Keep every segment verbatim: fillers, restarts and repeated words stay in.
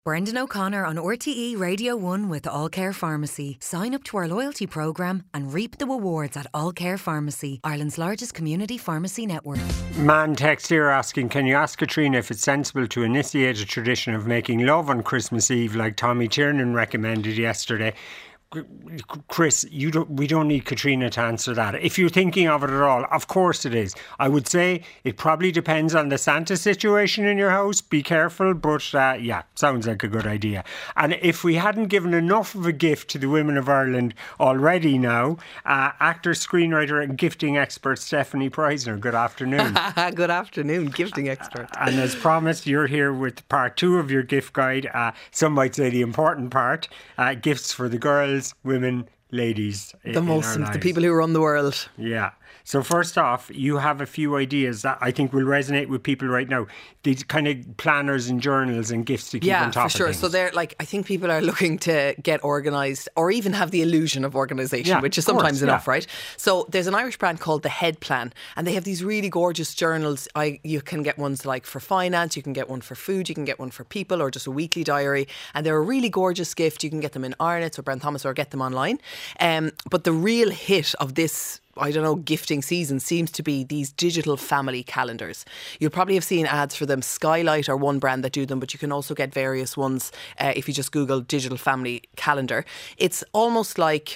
Brendan O'Connor on R T E Radio one with All Care Pharmacy. Sign up to our loyalty programme and reap the rewards at All Care Pharmacy, Ireland's largest community pharmacy network. Man text here asking, can you ask Katrina if it's sensible to initiate a tradition of making love on Christmas Eve like Tommy Tiernan recommended yesterday? Chris, you don't, we don't need Katrina to answer that. If you're thinking of it at all, of course it is. I would say it probably depends on the Santa situation in your house. Be careful, but uh, yeah, sounds like a good idea. And if we hadn't given enough of a gift to the women of Ireland already now, uh, actor, screenwriter and gifting expert Stephanie Preisner, good afternoon. Good afternoon, gifting expert. And as promised, you're here with part two of your gift guide. Uh, some might say the important part, uh, gifts for the girls, women, ladies, the most, the people who run the world. Yeah. So first off, you have a few ideas that I think will resonate with people right now. These kind of planners and journals and gifts to keep yeah, on top for sure. of things. So they're like, I think people are looking to get organised or even have the illusion of organisation, yeah, which is course, sometimes yeah. enough, right? So there's an Irish brand called The Head Plan, and they have these really gorgeous journals. I You can get ones like for finance, you can get one for food, you can get one for people, or just a weekly diary. And they're a really gorgeous gift. You can get them in Arnott's or Brown Thomas or get them online. Um, but the real hit of this, I don't know, gifting season seems to be these digital family calendars. You'll probably have seen ads for them. Skylight are one brand that do them, but you can also get various ones uh, if you just Google digital family calendar. It's almost like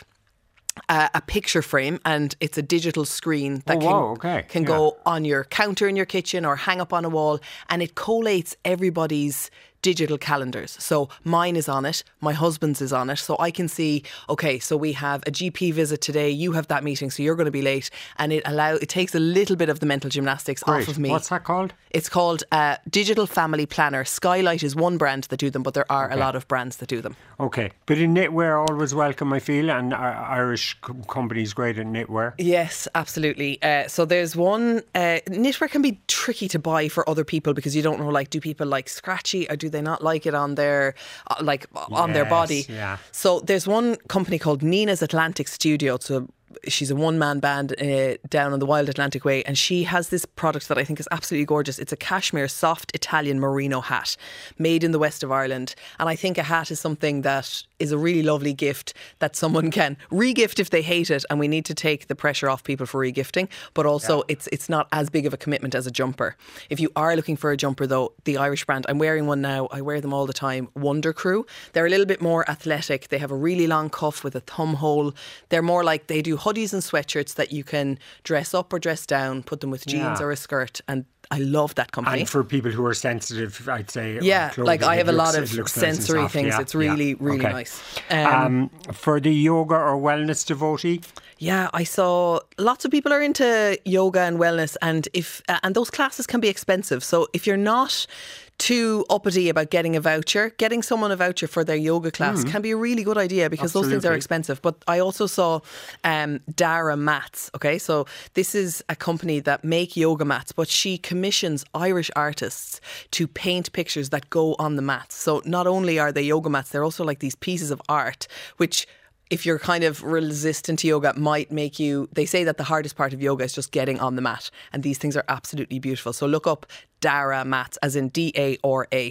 Uh, a picture frame, and it's a digital screen that oh, can, wow, okay. can yeah. go on your counter in your kitchen or hang up on a wall, and it collates everybody's digital calendars. So mine is on it, my husband's is on it, so I can see, okay, so we have a G P visit today, you have that meeting, so you're going to be late, and it allow it takes a little bit of the mental gymnastics Great. off of me. What's that called? It's called uh, Digital Family Planner. Skylight is one brand that do them, but there are okay. a lot of brands that do them. Okay, but in knitwear, always welcome, I feel, and uh, Irish com- companies great at knitwear. Yes, absolutely. Uh, so there's one, uh, knitwear can be tricky to buy for other people because you don't know, like, do people like scratchy or do they not like it on their, uh, like, on yes, their body? Yeah. So there's one company called Nina's Atlantic Studio. So she's a one-man band uh, down on the Wild Atlantic Way, and she has this product that I think is absolutely gorgeous. It's a cashmere soft Italian merino hat made in the west of Ireland, and I think a hat is something that is a really lovely gift that someone can re-gift if they hate it, and we need to take the pressure off people for re-gifting, but also yeah. it's it's not as big of a commitment as a jumper. If you are looking for a jumper though, the Irish brand, I'm wearing one now, I wear them all the time, Wonder Crew. They're a little bit more athletic. They have a really long cuff with a thumb hole. They're more like, they do hoodies and sweatshirts that you can dress up or dress down, put them with jeans yeah. or a skirt, and I love that company. And for people who are sensitive, I'd say. Yeah, like I have a looks, lot of sensory nice things. yeah, it's really, yeah. really okay. nice. Um, um, for the yoga or wellness devotee? Yeah, I saw lots of people are into yoga and wellness, and if uh, and those classes can be expensive. So if you're not too uppity about getting a voucher, getting someone a voucher for their yoga class mm. can be a really good idea because Absolutely. Those things are expensive. But I also saw um, Dara Mats. Okay, so this is a company that make yoga mats, but she commissions Irish artists to paint pictures that go on the mats. So not only are they yoga mats, they're also like these pieces of art, which, if you're kind of resistant to yoga, might make you, they say that the hardest part of yoga is just getting on the mat. And these things are absolutely beautiful. So look up Dara Mats, as in D A R A.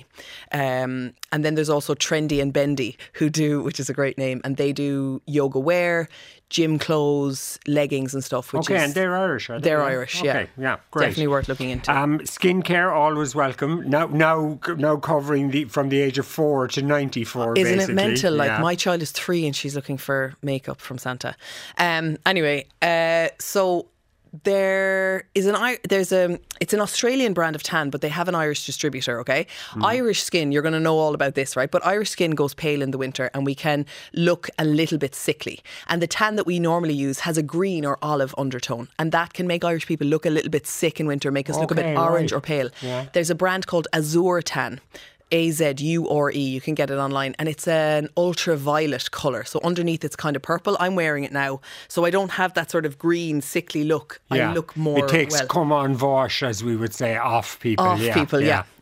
Um, and then there's also Trendy and Bendy, who do, which is a great name, and they do yoga wear, gym clothes, leggings and stuff. Which okay, is, and they're Irish, are they? They're Irish, yeah. Okay, yeah, great. Definitely worth looking into. Um, skincare, always welcome. Now, now, now covering the from the age of four to ninety-four. Isn't basically. it mental? Like yeah. my child is three and she's looking for makeup from Santa. Um, anyway, uh, so. There is an there's a it's an Australian brand of tan, but they have an Irish distributor. Okay, mm. Irish skin, you're going to know all about this, right? But Irish skin goes pale in the winter, and we can look a little bit sickly. And the tan that we normally use has a green or olive undertone, and that can make Irish people look a little bit sick in winter, make us okay, look a bit orange right. or pale. Yeah. There's a brand called Azure Tan. A Z U R E, you can get it online, and it's an ultraviolet colour, so underneath it's kind of purple. I'm wearing it now, so I don't have that sort of green sickly look. yeah. I look more it takes well. come on vosh, as we would say, off people off yeah. people yeah. yeah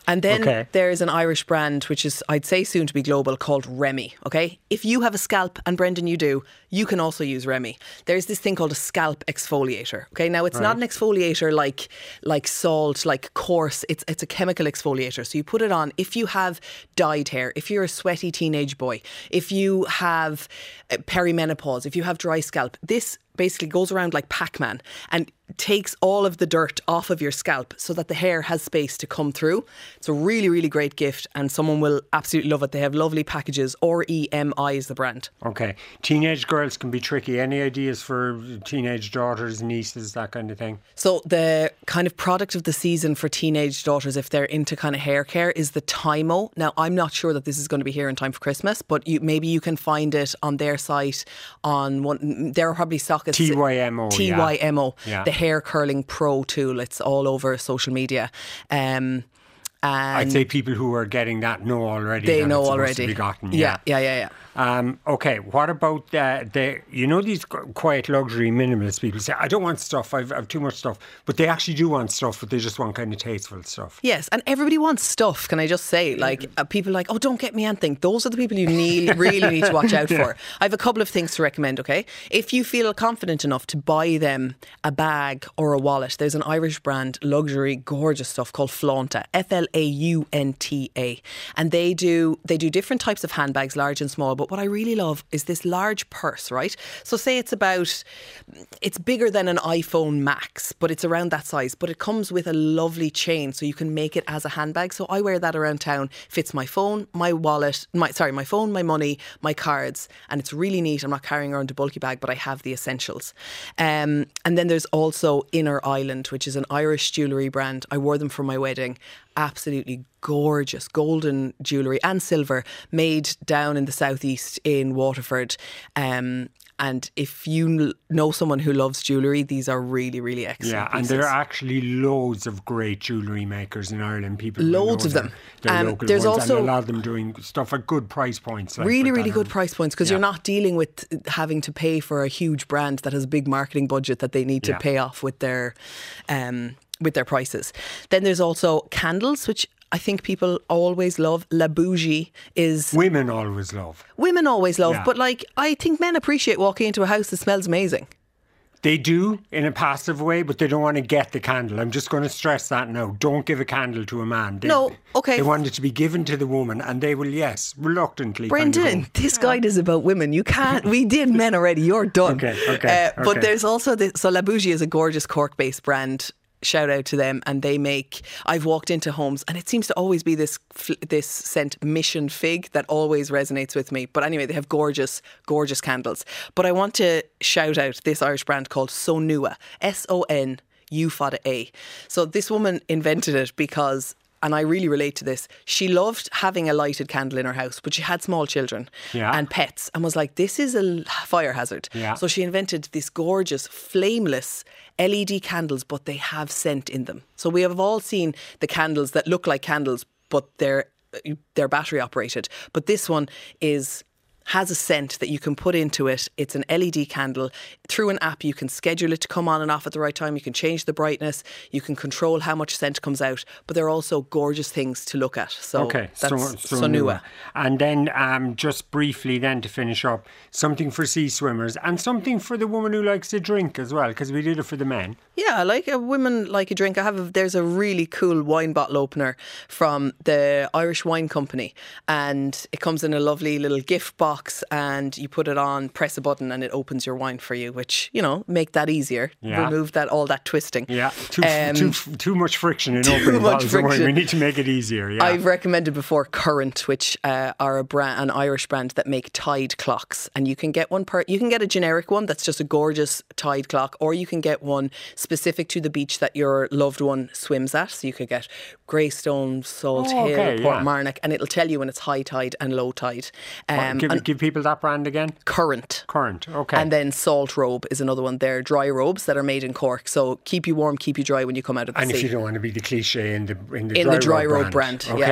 And then Okay. there's an Irish brand, which is, I'd say, soon to be global, called Remy. Okay, if you have a scalp, and Brendan, you do, you can also use Remy. There's this thing called a scalp exfoliator. Okay, now it's not an exfoliator like like salt, like coarse. It's it's a chemical exfoliator. So you put it on if you have dyed hair, if you're a sweaty teenage boy, if you have uh, perimenopause, if you have dry scalp. This basically goes around like Pac-Man and takes all of the dirt off of your scalp so that the hair has space to come through. It's a really, really great gift and someone will absolutely love it. They have lovely packages. R E M I is the brand. Okay. Teenage girls can be tricky. Any ideas for teenage daughters, nieces, that kind of thing? So the kind of product of the season for teenage daughters, if they're into kind of hair care, is the Tymo. Now, I'm not sure that this is going to be here in time for Christmas, but you, maybe you can find it on their site. On one, there are probably sockets. T Y M O. T Y M O. Yeah. The hair curling pro tool. It's all over social media. Um, and I'd say people who are getting that know already. they that know it's supposed already. To be gotten. Yeah, yeah, yeah, yeah. Um, okay, what about the, the, you know, these qu- quiet luxury minimalist people say, I don't want stuff, I've, I've too much stuff. But they actually do want stuff, but they just want kind of tasteful stuff. Yes, and everybody wants stuff, can I just say? Like, uh, people are like, oh, don't get me anything. Those are the people you need, really need to watch out for. I have a couple of things to recommend, okay? If you feel confident enough to buy them a bag or a wallet, there's an Irish brand, luxury, gorgeous stuff called Flaunta, F L A U N T A. And they do, they do different types of handbags, large and small, but what I really love is this large purse, right? So say it's about, it's bigger than an iPhone Max, but it's around that size. But it comes with a lovely chain, so you can make it as a handbag. So I wear that around town. Fits my phone, my wallet, my sorry, my phone, my money, my cards, and it's really neat. I'm not carrying around a bulky bag, but I have the essentials. Um, and then there's also Inner Island, which is an Irish jewellery brand. I wore them for my wedding. Absolutely gorgeous golden jewellery and silver made down in the southeast in Waterford. Um, and if you know someone who loves jewellery, these are really, really excellent Yeah, pieces. and there are actually loads of great jewellery makers in Ireland. People who Loads know of their- them. their Um, local there's ones, also- and a lot of them doing stuff at good price points. Like really, with really that good on- price points because Yeah. you're not dealing with having to pay for a huge brand that has a big marketing budget that they need to Yeah. pay off with their um, with their prices. Then there's also candles, which I think people always love. La Bougie is Women always love. women always love, Yeah. but like I think men appreciate walking into a house that smells amazing. They do in a passive way, but they don't want to get the candle. I'm just going to stress that now. Don't give a candle to a man. They, No, okay. They want it to be given to the woman, and they will, yes, reluctantly. kind of Brendan, go, this guide is about women. You can't. We did men already. You're done. Okay, okay, Uh, But okay. there's also this. So La Bougie is a gorgeous Cork-based brand. Shout out to them, and they make. I've walked into homes, and it seems to always be this f- this scent Mission Fig that always resonates with me. But anyway, they have gorgeous, gorgeous candles. But I want to shout out this Irish brand called Sonua, S O N U Fada A. So this woman invented it because. And I really relate to this. She loved having a lighted candle in her house, but she had small children Yeah. and pets and was like, this is a fire hazard. Yeah. So she invented this gorgeous, flameless L E D candles, but they have scent in them. So we have all seen the candles that look like candles, but they're, they're battery operated. But this one is... has a scent that you can put into it. It's an L E D candle. Through an app, you can schedule it to come on and off at the right time. You can change the brightness. You can control how much scent comes out. But they're also gorgeous things to look at. So Okay, that's so, Sonua. And then um, just briefly then to finish up, something for sea swimmers and something for the woman who likes to drink as well, because we did it for the men. Yeah, I like a women like a drink. I have a, there's a really cool wine bottle opener from the Irish Wine Company, and it comes in a lovely little gift box, and you put it on, press a button, and it opens your wine for you. Which, you know, make that easier. Yeah. Remove that all that twisting. Yeah, too Um, too, too much friction in too opening much bottles of wine. friction. We need to make it easier. Yeah, I've recommended before Current, which uh, are a brand, an Irish brand that make Tide clocks, and you can get one per. You can get a generic one that's just a gorgeous Tide clock, or you can get one specific to the beach that your loved one swims at. So you could get Greystone, Salt Oh, Hill, okay, Port yeah. Marnock, and it'll tell you when it's high tide and low tide. Um, give, and give people that brand again. Current. Current. Okay. And then Salt Robe is another one. They're dry robes that are made in Cork, so keep you warm, keep you dry when you come out of the And sea. if you don't want to be the cliche in the in the In dry, the dry robe robe brand. brand, yeah. Okay.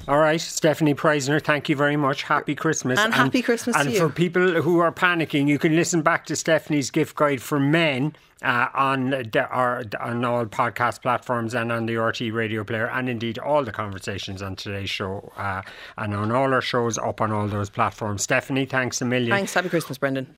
All right, Stephanie Preisner, thank you very much. Happy Christmas. And, and happy Christmas and to you. And for people who are panicking, you can listen back to Stephanie's gift guide for men uh, on the, our, on all podcast platforms and on the R T Radio Player, and indeed all the conversations on today's show uh, and on all our shows up on all those platforms. Stephanie, thanks a million. Thanks. Happy Christmas, Brendan.